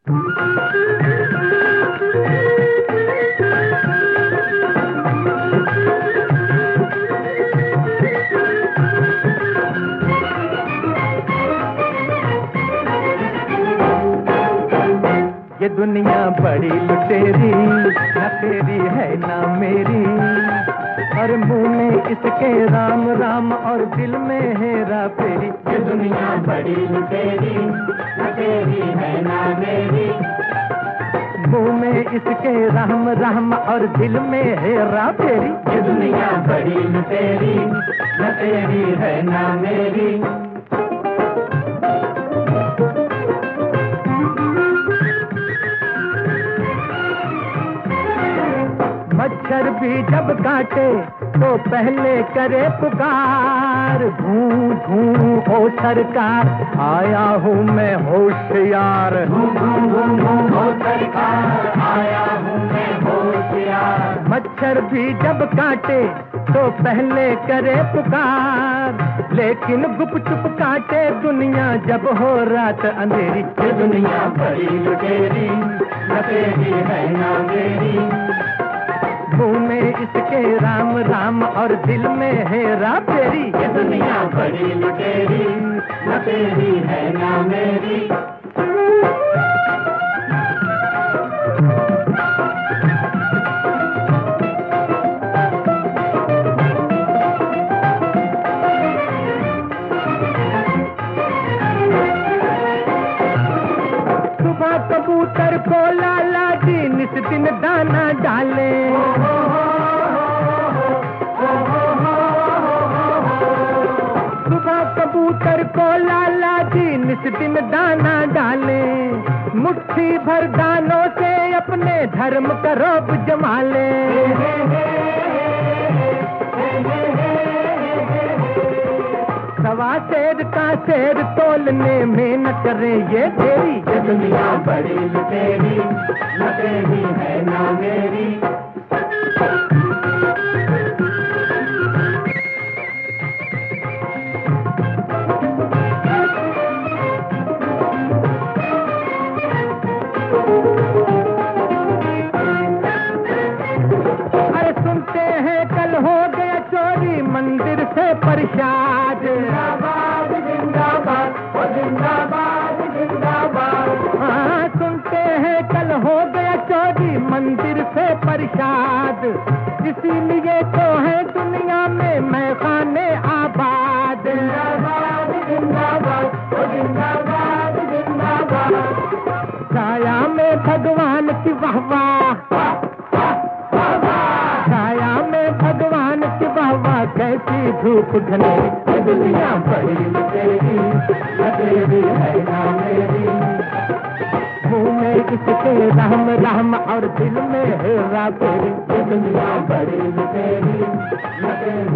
ये दुनिया बड़ी लुटेरी, न तेरी है ना मेरी, और मुंह में इसके राम राम और दिल में हेरा फेरी। ये दुनिया बड़ी लुटेरी, न तेरी है ना मेरी, मुंह में इसके राम राम और दिल में हेरा फेरी। ये दुनिया बड़ी लुटेरी, न तेरी है ना मेरी। मच्छर भी जब काटे तो पहले करे पुकार, धूं धूं ओ सरकार, आया हूँ मैं होशियार। धूं धूं धूं धूं ओ सरकार, आया हूँ मैं होशियार। मच्छर भी जब काटे तो पहले करे पुकार, लेकिन गुप चुप काटे दुनिया जब हो रात अंधेरी। ये दुनिया बड़ी लुटेरी, न तेरी है ना मेरी, मुंह में इसके राम राम और दिल में हेरा फेरी। ये दुनिया बड़ी लुटेरी, न तेरी है ना मेरी। सुबह कबूतर को लाला जी निस दिन दाना डाले, सुबह कबूतर को लाला जी निस दिन दाना डाले, मुट्ठी भर दानों से अपने धर्म का रोब जमा ले। सवा शेर का शेर तोलने में न करे ये देरी। ये दुनिया बड़ी लुटेरी, न तेरी है ना मेरी, अरे सुनते हैं कल हो गया चोरी मंदिर से प्रसाद। जिंदाबाद जिंदाबाद ओ जिंदाबाद जिंदाबाद। हाँ सुनते हैं कल हो गया चोरी मंदिर से प्रसाद, इसीलिए तो है दुनिया में मैखाने आबाद। जिंदाबाद जिंदाबाद ओ जिंदाबाद जिंदाबाद। छाया में भगवान की वाहवाह, छाया में भगवान की वाहवाह, कैसी धूप घनेरी। ये दुनिया बड़ी लुटेरी, न तेरी है ना मेरी, मुंह में इसके राम राम और दिल में हेरा फेरी। ये दुनिया बड़ी लुटेरी, न तेरी